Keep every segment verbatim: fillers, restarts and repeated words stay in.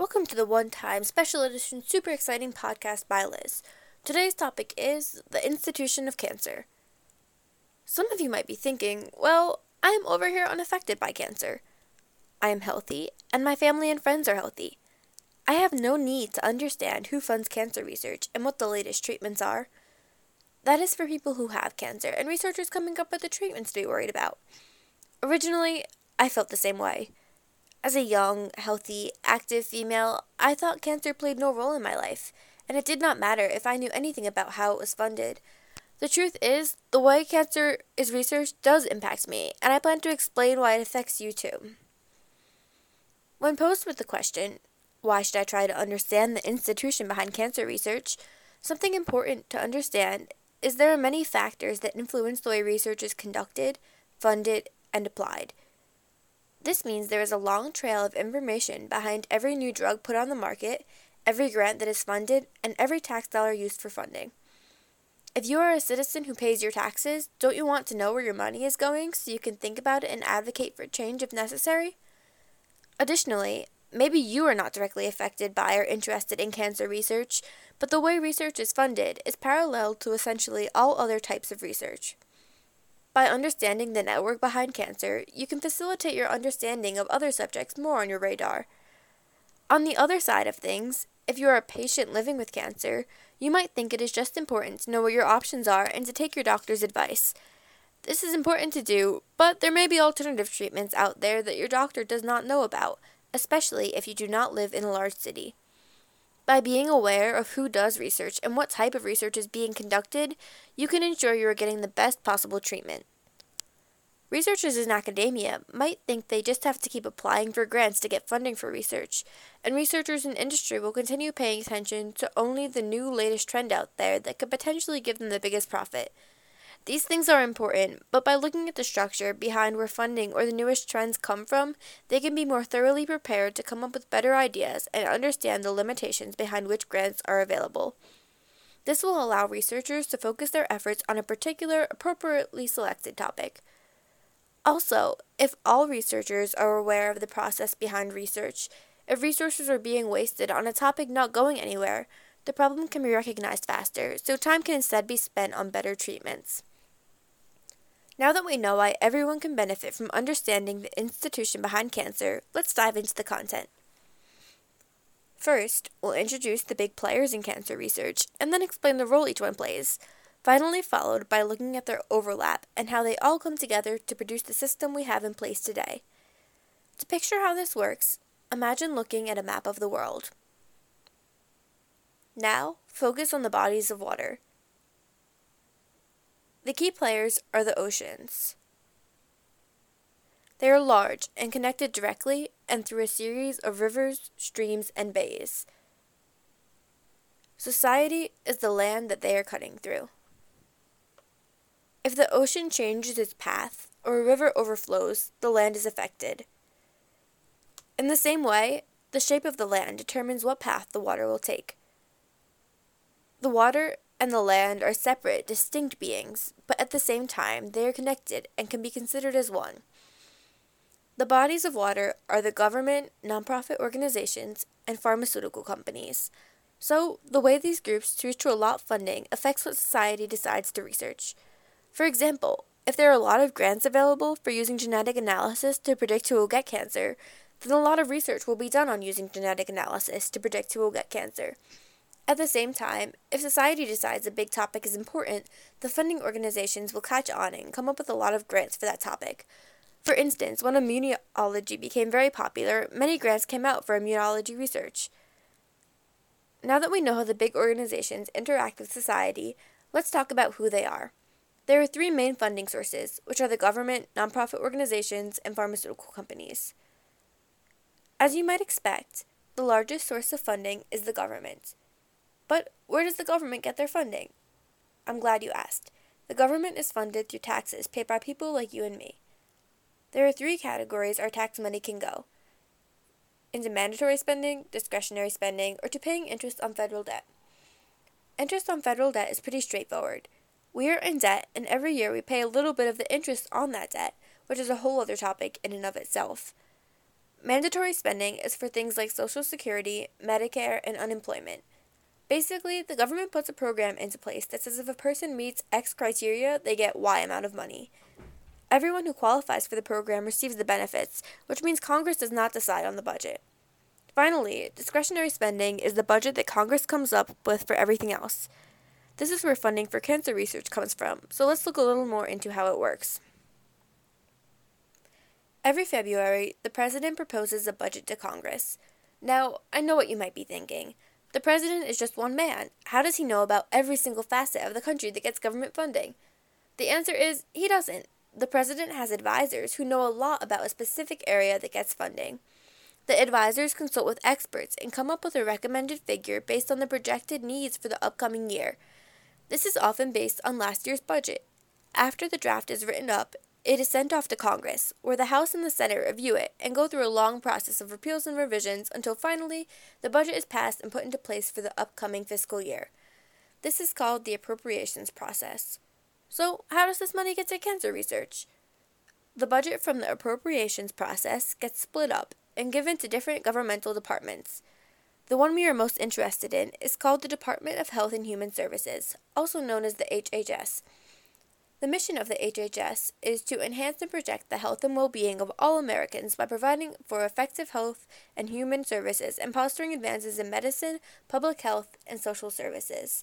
Welcome to the One Time Special Edition Super Exciting Podcast by Liz. Today's topic is the institution of cancer. Some of you might be thinking, well, I am over here unaffected by cancer. I am healthy, and my family and friends are healthy. I have no need to understand who funds cancer research and what the latest treatments are. That is for people who have cancer and researchers coming up with the treatments to be worried about. Originally, I felt the same way. As a young, healthy, active female, I thought cancer played no role in my life, and it did not matter if I knew anything about how it was funded. The truth is, the way cancer is researched does impact me, and I plan to explain why it affects you too. When posed with the question, why should I try to understand the institution behind cancer research, something important to understand is there are many factors that influence the way research is conducted, funded, and applied. This means there is a long trail of information behind every new drug put on the market, every grant that is funded, and every tax dollar used for funding. If you are a citizen who pays your taxes, don't you want to know where your money is going so you can think about it and advocate for change if necessary? Additionally, maybe you are not directly affected by or interested in cancer research, but the way research is funded is parallel to essentially all other types of research. By understanding the network behind cancer, you can facilitate your understanding of other subjects more on your radar. On the other side of things, if you are a patient living with cancer, you might think it is just important to know what your options are and to take your doctor's advice. This is important to do, but there may be alternative treatments out there that your doctor does not know about, especially if you do not live in a large city. By being aware of who does research and what type of research is being conducted, you can ensure you are getting the best possible treatment. Researchers in academia might think they just have to keep applying for grants to get funding for research, and researchers in industry will continue paying attention to only the new latest trend out there that could potentially give them the biggest profit. These things are important, but by looking at the structure behind where funding or the newest trends come from, they can be more thoroughly prepared to come up with better ideas and understand the limitations behind which grants are available. This will allow researchers to focus their efforts on a particular, appropriately selected topic. Also, if all researchers are aware of the process behind research, if resources are being wasted on a topic not going anywhere, the problem can be recognized faster, so time can instead be spent on better treatments. Now that we know why everyone can benefit from understanding the institution behind cancer, let's dive into the content. First, we'll introduce the big players in cancer research, and then explain the role each one plays, finally followed by looking at their overlap and how they all come together to produce the system we have in place today. To picture how this works, imagine looking at a map of the world. Now, focus on the bodies of water. The key players are the oceans. They are large and connected directly and through a series of rivers, streams, and bays. Society is the land that they are cutting through. If the ocean changes its path or a river overflows, the land is affected. In the same way, the shape of the land determines what path the water will take. The water and the land are separate, distinct beings, but at the same time they are connected and can be considered as one. The bodies of water are the government, nonprofit organizations, and pharmaceutical companies. So, the way these groups choose to allot funding affects what society decides to research. For example, if there are a lot of grants available for using genetic analysis to predict who will get cancer, then a lot of research will be done on using genetic analysis to predict who will get cancer. At the same time, if society decides a big topic is important, the funding organizations will catch on and come up with a lot of grants for that topic. For instance, when immunology became very popular, many grants came out for immunology research. Now that we know how the big organizations interact with society, let's talk about who they are. There are three main funding sources, which are the government, nonprofit organizations, and pharmaceutical companies. As you might expect, the largest source of funding is the government. But where does the government get their funding? I'm glad you asked. The government is funded through taxes paid by people like you and me. There are three categories our tax money can go: into mandatory spending, discretionary spending, or to paying interest on federal debt. Interest on federal debt is pretty straightforward. We are in debt, and every year we pay a little bit of the interest on that debt, which is a whole other topic in and of itself. Mandatory spending is for things like Social Security, Medicare, and unemployment. Basically, the government puts a program into place that says if a person meets X criteria, they get Y amount of money. Everyone who qualifies for the program receives the benefits, which means Congress does not decide on the budget. Finally, discretionary spending is the budget that Congress comes up with for everything else. This is where funding for cancer research comes from, so let's look a little more into how it works. Every February, the President proposes a budget to Congress. Now, I know what you might be thinking. The President is just one man. How does he know about every single facet of the country that gets government funding? The answer is, he doesn't. The President has advisors who know a lot about a specific area that gets funding. The advisors consult with experts and come up with a recommended figure based on the projected needs for the upcoming year. This is often based on last year's budget. After the draft is written up, it is sent off to Congress, where the House and the Senate review it and go through a long process of repeals and revisions until finally the budget is passed and put into place for the upcoming fiscal year. This is called the appropriations process. So, how does this money get to cancer research? The budget from the appropriations process gets split up and given to different governmental departments. The one we are most interested in is called the Department of Health and Human Services, also known as the H H S. The mission of the H H S is to enhance and protect the health and well-being of all Americans by providing for effective health and human services and fostering advances in medicine, public health, and social services.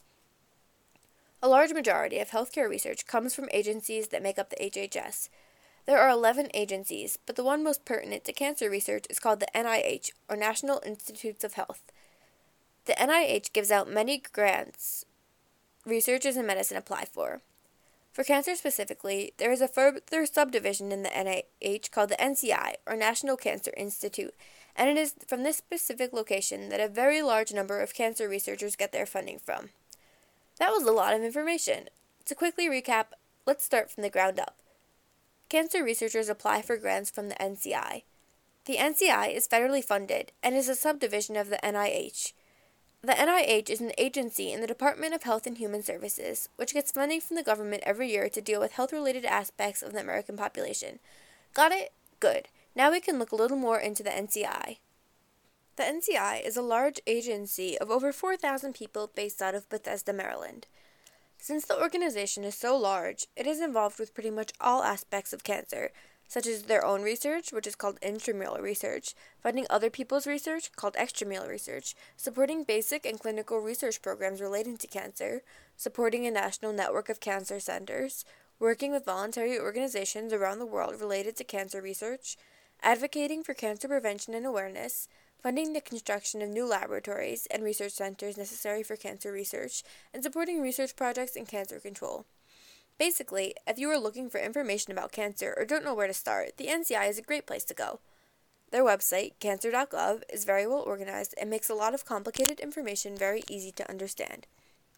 A large majority of healthcare research comes from agencies that make up the H H S. There are eleven agencies, but the one most pertinent to cancer research is called the N I H, or National Institutes of Health. The N I H gives out many grants researchers in medicine apply for. For cancer specifically, there is a further subdivision in the N I H called the N C I, or National Cancer Institute, and it is from this specific location that a very large number of cancer researchers get their funding from. That was a lot of information. To quickly recap, let's start from the ground up. Cancer researchers apply for grants from the N C I. The N C I is federally funded and is a subdivision of the N I H. The N I H is an agency in the Department of Health and Human Services, which gets funding from the government every year to deal with health-related aspects of the American population. Got it? Good. Now we can look a little more into the N C I. The N C I is a large agency of over four thousand people based out of Bethesda, Maryland. Since the organization is so large, it is involved with pretty much all aspects of cancer, such as their own research, which is called intramural research, funding other people's research, called extramural research, supporting basic and clinical research programs relating to cancer, supporting a national network of cancer centers, working with voluntary organizations around the world related to cancer research, advocating for cancer prevention and awareness, funding the construction of new laboratories and research centers necessary for cancer research, and supporting research projects in cancer control. Basically, if you are looking for information about cancer or don't know where to start, the N C I is a great place to go. Their website, cancer dot gov, is very well organized and makes a lot of complicated information very easy to understand.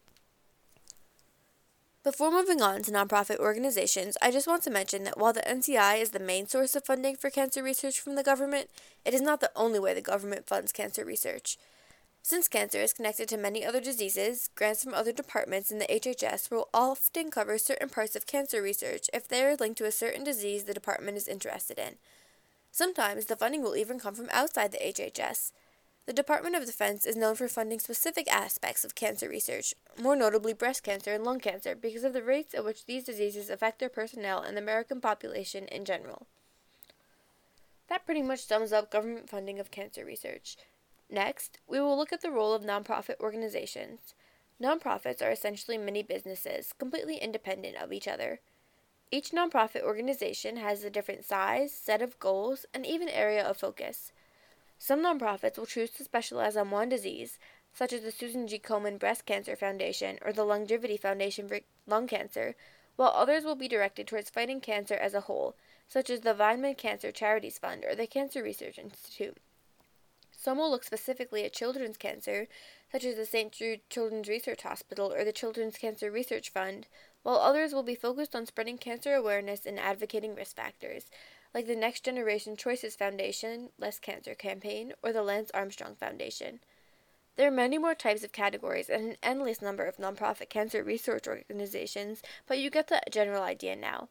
Before moving on to nonprofit organizations, I just want to mention that while the N C I is the main source of funding for cancer research from the government, it is not the only way the government funds cancer research. Since cancer is connected to many other diseases, grants from other departments in the H H S will often cover certain parts of cancer research if they are linked to a certain disease the department is interested in. Sometimes the funding will even come from outside the H H S. The Department of Defense is known for funding specific aspects of cancer research, more notably breast cancer and lung cancer, because of the rates at which these diseases affect their personnel and the American population in general. That pretty much sums up government funding of cancer research. Next, we will look at the role of nonprofit organizations. Nonprofits are essentially mini businesses, completely independent of each other. Each nonprofit organization has a different size, set of goals, and even area of focus. Some nonprofits will choose to specialize on one disease, such as the Susan G. Komen Breast Cancer Foundation or the Longevity Foundation for Lung Cancer, while others will be directed towards fighting cancer as a whole, such as the Vineland Cancer Charities Fund or the Cancer Research Institute. Some will look specifically at children's cancer, such as the Saint Jude Children's Research Hospital or the Children's Cancer Research Fund, while others will be focused on spreading cancer awareness and advocating risk factors, like the Next Generation Choices Foundation, Less Cancer Campaign, or the Lance Armstrong Foundation. There are many more types of categories and an endless number of nonprofit cancer research organizations, but you get the general idea now.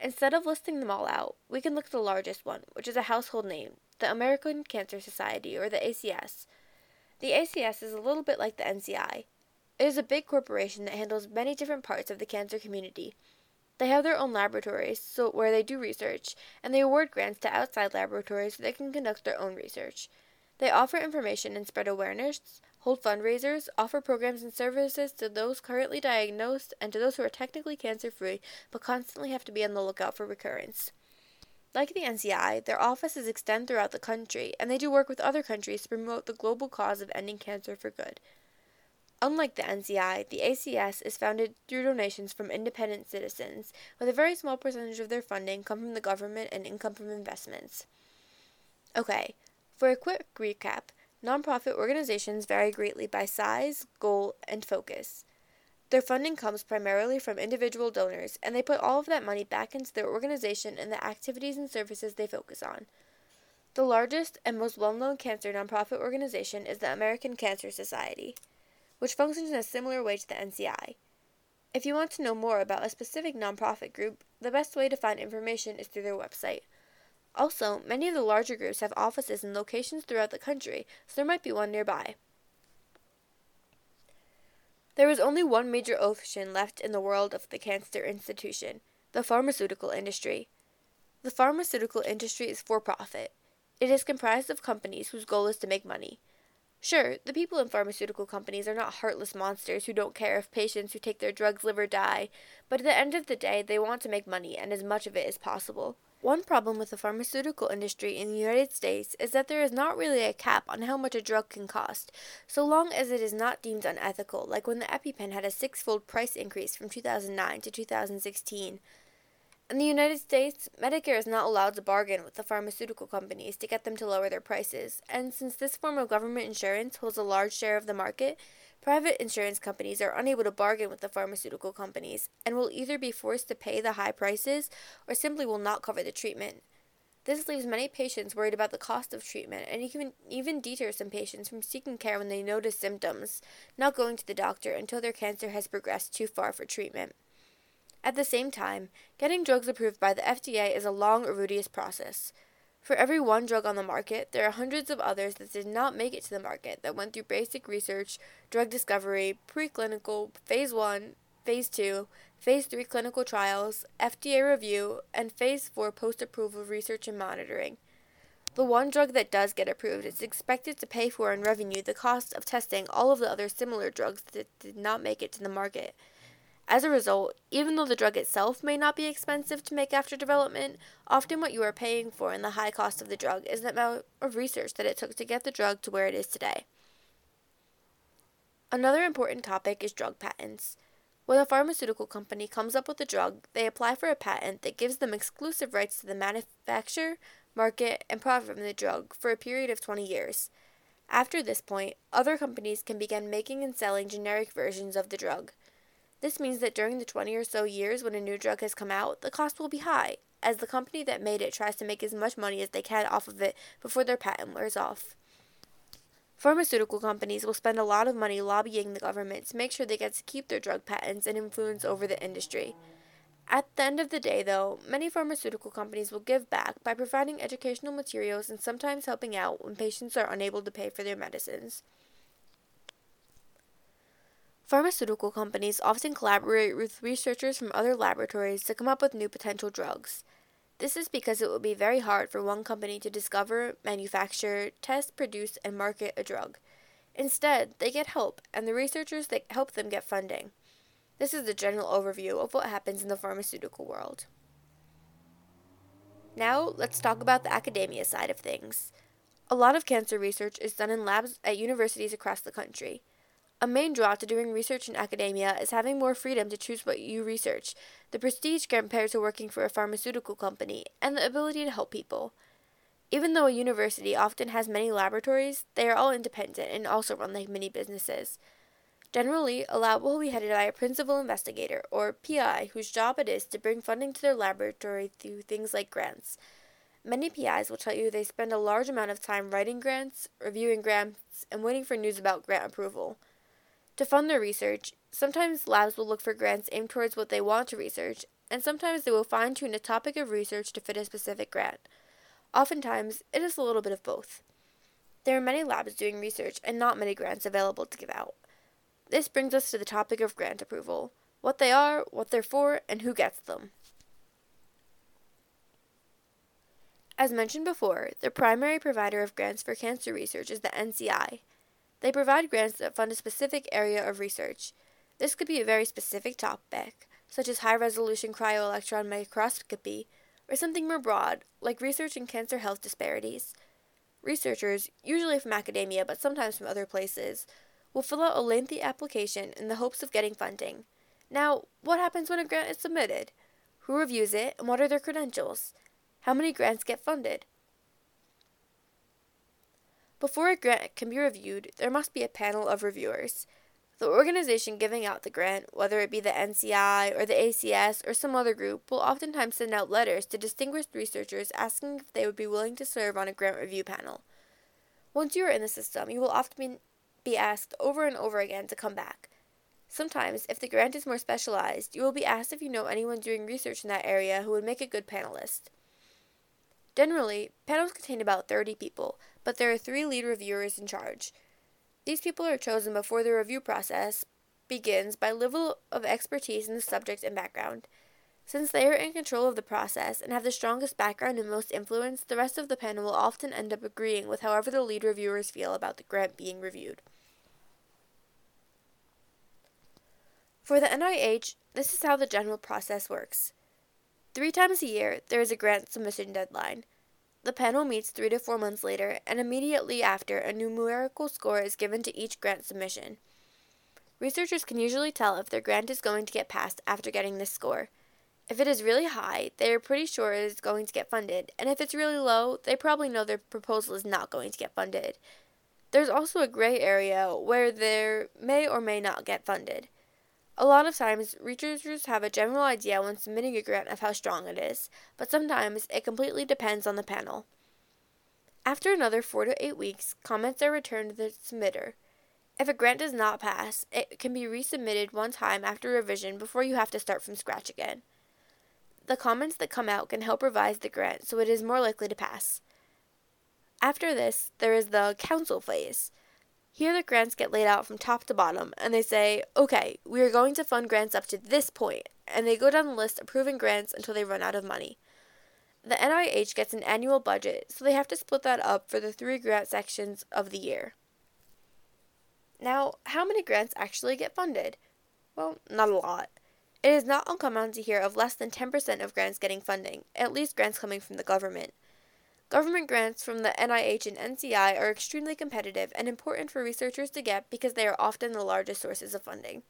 Instead of listing them all out, we can look at the largest one, which is a household name, the American Cancer Society, or the A C S. The A C S is a little bit like the N C I. It is a big corporation that handles many different parts of the cancer community. They have their own laboratories so where they do research, and they award grants to outside laboratories so they can conduct their own research. They offer information and spread awareness, hold fundraisers, offer programs and services to those currently diagnosed and to those who are technically cancer-free but constantly have to be on the lookout for recurrence. Like the N C I, their offices extend throughout the country, and they do work with other countries to promote the global cause of ending cancer for good. Unlike the N C I, the A C S is founded through donations from independent citizens, with a very small percentage of their funding come from the government and income from investments. Okay, for a quick recap, nonprofit organizations vary greatly by size, goal, and focus. Their funding comes primarily from individual donors, and they put all of that money back into their organization and the activities and services they focus on. The largest and most well-known cancer nonprofit organization is the American Cancer Society, which functions in a similar way to the N C I. If you want to know more about a specific nonprofit group, the best way to find information is through their website. Also, many of the larger groups have offices in locations throughout the country, so there might be one nearby. There is only one major ocean left in the world of the cancer institution, the pharmaceutical industry. The pharmaceutical industry is for-profit. It is comprised of companies whose goal is to make money. Sure, the people in pharmaceutical companies are not heartless monsters who don't care if patients who take their drugs live or die, but at the end of the day, they want to make money and as much of it as possible. One problem with the pharmaceutical industry in the United States is that there is not really a cap on how much a drug can cost, so long as it is not deemed unethical, like when the EpiPen had a six-fold price increase from two thousand nine to two thousand sixteen. In the United States, Medicare is not allowed to bargain with the pharmaceutical companies to get them to lower their prices, and since this form of government insurance holds a large share of the market, private insurance companies are unable to bargain with the pharmaceutical companies and will either be forced to pay the high prices or simply will not cover the treatment. This leaves many patients worried about the cost of treatment and even, even deters some patients from seeking care when they notice symptoms, not going to the doctor until their cancer has progressed too far for treatment. At the same time, getting drugs approved by the F D A is a long, arduous process. For every one drug on the market, there are hundreds of others that did not make it to the market that went through basic research, drug discovery, preclinical, phase one, phase two, phase three clinical trials, F D A review, and phase four post-approval research and monitoring. The one drug that does get approved is expected to pay for in revenue the cost of testing all of the other similar drugs that did not make it to the market. As a result, even though the drug itself may not be expensive to make after development, often what you are paying for in the high cost of the drug is the amount of research that it took to get the drug to where it is today. Another important topic is drug patents. When a pharmaceutical company comes up with a drug, they apply for a patent that gives them exclusive rights to the manufacture, market, and profit from the drug for a period of twenty years. After this point, other companies can begin making and selling generic versions of the drug. This means that during the twenty or so years when a new drug has come out, the cost will be high, as the company that made it tries to make as much money as they can off of it before their patent wears off. Pharmaceutical companies will spend a lot of money lobbying the government to make sure they get to keep their drug patents and influence over the industry. At the end of the day, though, many pharmaceutical companies will give back by providing educational materials and sometimes helping out when patients are unable to pay for their medicines. Pharmaceutical companies often collaborate with researchers from other laboratories to come up with new potential drugs. This is because it would be very hard for one company to discover, manufacture, test, produce, and market a drug. Instead, they get help, and the researchers that help them get funding. This is the general overview of what happens in the pharmaceutical world. Now, let's talk about the academia side of things. A lot of cancer research is done in labs at universities across the country. A main draw to doing research in academia is having more freedom to choose what you research, the prestige compared to working for a pharmaceutical company, and the ability to help people. Even though a university often has many laboratories, they are all independent and also run like mini businesses. Generally, a lab will be headed by a principal investigator, or P I, whose job it is to bring funding to their laboratory through things like grants. Many P Is will tell you they spend a large amount of time writing grants, reviewing grants, and waiting for news about grant approval. To fund their research, sometimes labs will look for grants aimed towards what they want to research, and sometimes they will fine-tune a topic of research to fit a specific grant. Oftentimes, it is a little bit of both. There are many labs doing research and not many grants available to give out. This brings us to the topic of grant approval, what they are, what they're for, and who gets them. As mentioned before, the primary provider of grants for cancer research is the N C I. They provide grants that fund a specific area of research. This could be a very specific topic, such as high-resolution cryo-electron microscopy, or something more broad, like research in cancer health disparities. Researchers, usually from academia but sometimes from other places, will fill out a lengthy application in the hopes of getting funding. Now, what happens when a grant is submitted? Who reviews it, and what are their credentials? How many grants get funded? Before a grant can be reviewed, there must be a panel of reviewers. The organization giving out the grant, whether it be the N C I or the A C S or some other group, will oftentimes send out letters to distinguished researchers asking if they would be willing to serve on a grant review panel. Once you are in the system, you will often be asked over and over again to come back. Sometimes, if the grant is more specialized, you will be asked if you know anyone doing research in that area who would make a good panelist. Generally, panels contain about thirty people, but there are three lead reviewers in charge. These people are chosen before the review process begins by level of expertise in the subject and background. Since they are in control of the process and have the strongest background and most influence, the rest of the panel will often end up agreeing with however the lead reviewers feel about the grant being reviewed. For the N I H, this is how the general process works. Three times a year, there is a grant submission deadline. The panel meets three to four months later, and immediately after, a numerical score is given to each grant submission. Researchers can usually tell if their grant is going to get passed after getting this score. If it is really high, they are pretty sure it is going to get funded, and if it's really low, they probably know their proposal is not going to get funded. There's also a gray area where they may or may not get funded. A lot of times, researchers have a general idea when submitting a grant of how strong it is, but sometimes it completely depends on the panel. After another four to eight weeks, comments are returned to the submitter. If a grant does not pass, it can be resubmitted one time after revision before you have to start from scratch again. The comments that come out can help revise the grant so it is more likely to pass. After this, there is the council phase. Here the grants get laid out from top to bottom, and they say, okay, we are going to fund grants up to this point, and they go down the list approving grants until they run out of money. The N I H gets an annual budget, so they have to split that up for the three grant sections of the year. Now, how many grants actually get funded? Well, not a lot. It is not uncommon to hear of less than ten percent of grants getting funding, at least grants coming from the government. Government grants from the N I H and N C I are extremely competitive and important for researchers to get because they are often the largest sources of funding.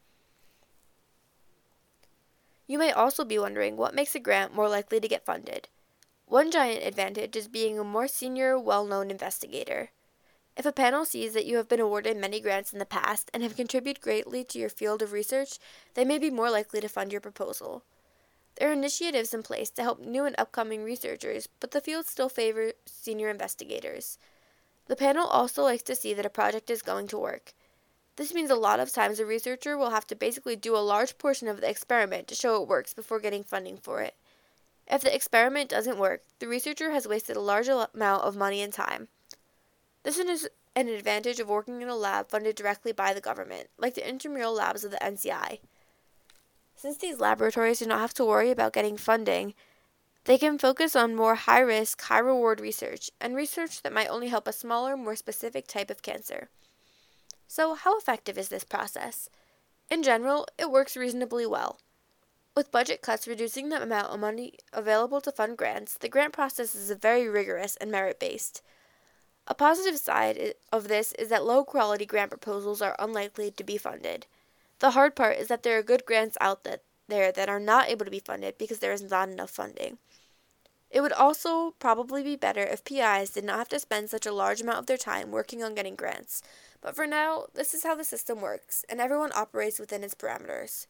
You may also be wondering what makes a grant more likely to get funded. One giant advantage is being a more senior, well-known investigator. If a panel sees that you have been awarded many grants in the past and have contributed greatly to your field of research, they may be more likely to fund your proposal. There are initiatives in place to help new and upcoming researchers, but the field still favors senior investigators. The panel also likes to see that a project is going to work. This means a lot of times a researcher will have to basically do a large portion of the experiment to show it works before getting funding for it. If the experiment doesn't work, the researcher has wasted a large amount of money and time. This is an advantage of working in a lab funded directly by the government, like the intramural labs of the N C I. Since these laboratories do not have to worry about getting funding, they can focus on more high-risk, high-reward research, and research that might only help a smaller, more specific type of cancer. So, how effective is this process? In general, it works reasonably well. With budget cuts reducing the amount of money available to fund grants, the grant process is very rigorous and merit-based. A positive side of this is that low-quality grant proposals are unlikely to be funded. The hard part is that there are good grants out there that are not able to be funded because there is not enough funding. It would also probably be better if P Is did not have to spend such a large amount of their time working on getting grants. But for now, this is how the system works, and everyone operates within its parameters.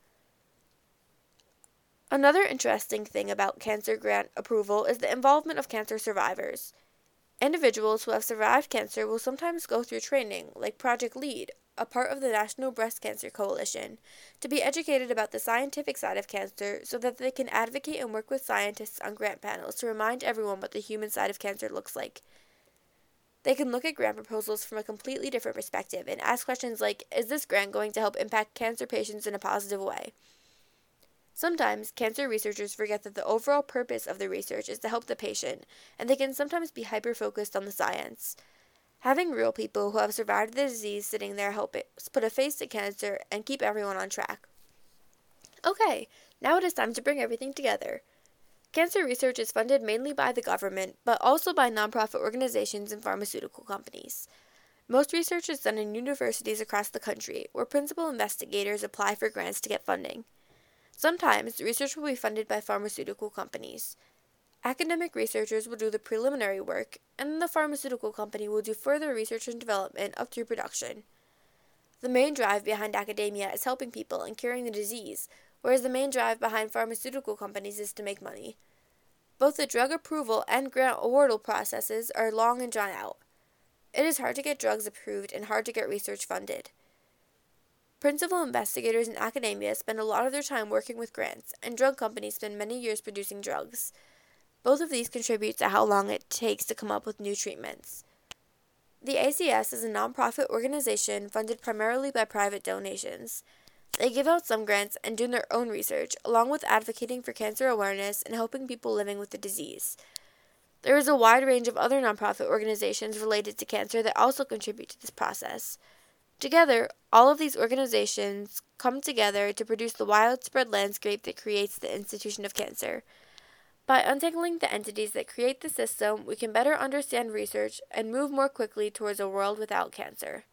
Another interesting thing about cancer grant approval is the involvement of cancer survivors. Individuals who have survived cancer will sometimes go through training, like Project LEAD, a part of the National Breast Cancer Coalition, to be educated about the scientific side of cancer so that they can advocate and work with scientists on grant panels to remind everyone what the human side of cancer looks like. They can look at grant proposals from a completely different perspective and ask questions like, is this grant going to help impact cancer patients in a positive way? Sometimes, cancer researchers forget that the overall purpose of the research is to help the patient, and they can sometimes be hyper-focused on the science. Having real people who have survived the disease sitting there help it put a face to cancer and keep everyone on track. Okay, now it is time to bring everything together. Cancer research is funded mainly by the government, but also by nonprofit organizations and pharmaceutical companies. Most research is done in universities across the country, where principal investigators apply for grants to get funding. Sometimes, research will be funded by pharmaceutical companies. Academic researchers will do the preliminary work, and then the pharmaceutical company will do further research and development up through production. The main drive behind academia is helping people and curing the disease, whereas the main drive behind pharmaceutical companies is to make money. Both the drug approval and grant awardal processes are long and drawn out. It is hard to get drugs approved and hard to get research funded. Principal investigators in academia spend a lot of their time working with grants, and drug companies spend many years producing drugs. Both of these contribute to how long it takes to come up with new treatments. The A C S is a nonprofit organization funded primarily by private donations. They give out some grants and do their own research, along with advocating for cancer awareness and helping people living with the disease. There is a wide range of other nonprofit organizations related to cancer that also contribute to this process. Together, all of these organizations come together to produce the widespread landscape that creates the institution of cancer. By untangling the entities that create the system, we can better understand research and move more quickly towards a world without cancer.